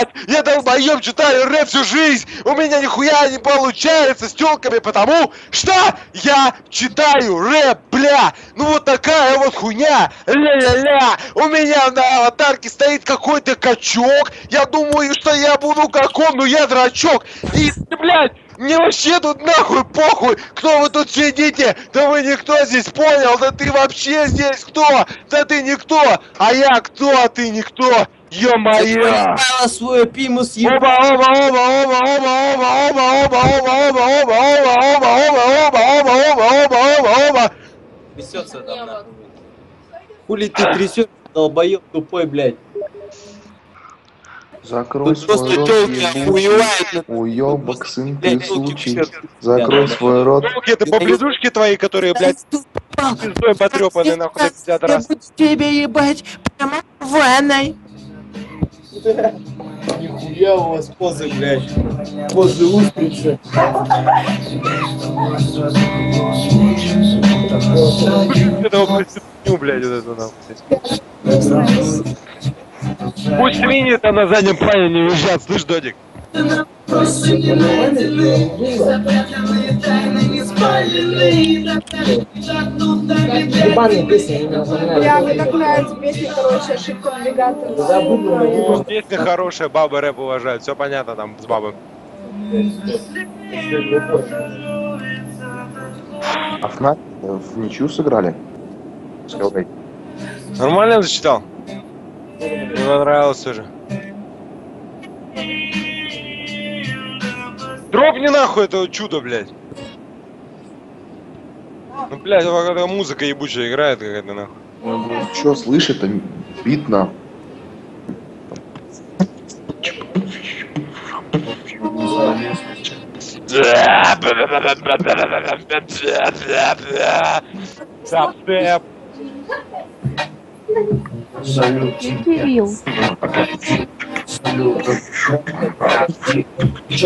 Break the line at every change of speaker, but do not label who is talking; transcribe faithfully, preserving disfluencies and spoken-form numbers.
Я долбоёб, читаю рэп всю жизнь, у меня нихуя не получается с тёлками, потому что я читаю рэп, бля. Ну вот такая вот хуйня, ля-ля-ля. У меня на аватарке стоит какой-то качок, я думаю, что я буду как он, но я дурачок. И, блядь, мне вообще тут нахуй похуй, кто вы тут сидите, да вы никто здесь, понял, да ты вообще здесь кто, да ты никто, а я кто, а ты никто. Ё-моё!
Свою пимус
Оба, оба, оба, оба, оба, оба, оба, оба, оба, оба, оба, оба, оба, оба, оба, оба, оба, оба.
трясется там нахуй. Хули ты трясешь, долбоёб тупой, блядь.
Закрой
Тут просто
свой рот,
тёлки охуевают.
уёбок, сын ты
Блядь,
сучий.
тёлки
Закрой свой рот.
Это поблизушки твои, которые, блядь, пиздой потрёпаны, нахуй, до пятьдесят раз.
Тебе ебать прямо в ванной.
Нихуя у вас позы, блядь. Позы устрицы.
Это проститутню, блядь, вот это нахуй. Пусть свиньи-то на заднем плане не визжат, слышь, Додик?
Ебаные песни, они меня напоминают.
Бля, мне так нравится песня, короче, ошибка навигатора.
Песня хорошая, бабы рэп уважают, все понятно там с бабами.
А ФНАФ в ничью сыграли? Сказать.
Нормально зачитал? Мне понравилось тоже. Дропни нахуй это чудо, блядь. Ну, блядь, вот эта музыка ебучая играет какая-то нахуй.
Чё слышит-то? Видно.
Сапстеп.
Салют.
Кирилл.
Салют.